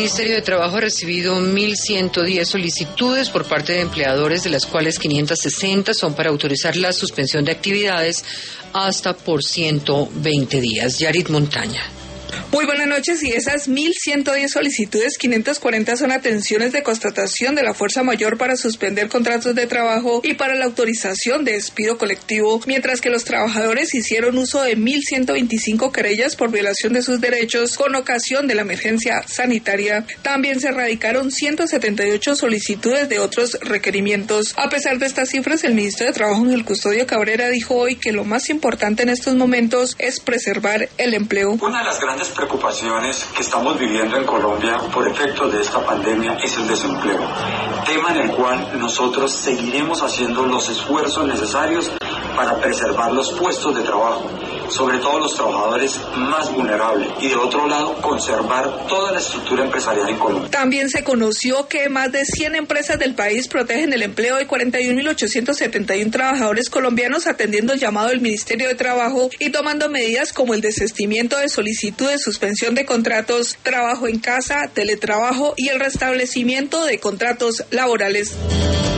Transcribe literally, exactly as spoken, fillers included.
Ministerio de Trabajo ha recibido mil ciento diez solicitudes por parte de empleadores, de las cuales quinientas sesenta son para autorizar la suspensión de actividades hasta por ciento veinte días. Yarit Montaña. Muy buenas noches. Y esas mil ciento diez solicitudes, quinientas cuarenta son atenciones de constatación de la fuerza mayor para suspender contratos de trabajo y para la autorización de despido colectivo, mientras que los trabajadores hicieron uso de mil ciento veinticinco querellas por violación de sus derechos con ocasión de la emergencia sanitaria. También se radicaron ciento setenta y ocho solicitudes de otros requerimientos. A pesar de estas cifras, el ministro de Trabajo, Ángel Custodio Cabrera, dijo hoy que lo más importante en estos momentos es preservar el empleo. Una de las grandes preocupaciones que estamos viviendo en Colombia por efecto de esta pandemia es el desempleo, tema en el cual nosotros seguiremos haciendo los esfuerzos necesarios para preservar los puestos de trabajo, sobre todo los trabajadores más vulnerables, y de otro lado conservar toda la estructura empresarial en Colombia. También se conoció que más de cien empresas del país protegen el empleo de cuarenta y un mil ochocientos setenta y uno trabajadores colombianos, atendiendo el llamado del Ministerio de Trabajo y tomando medidas como el desistimiento de solicitudes, suspensión de contratos, trabajo en casa, teletrabajo y el restablecimiento de contratos laborales.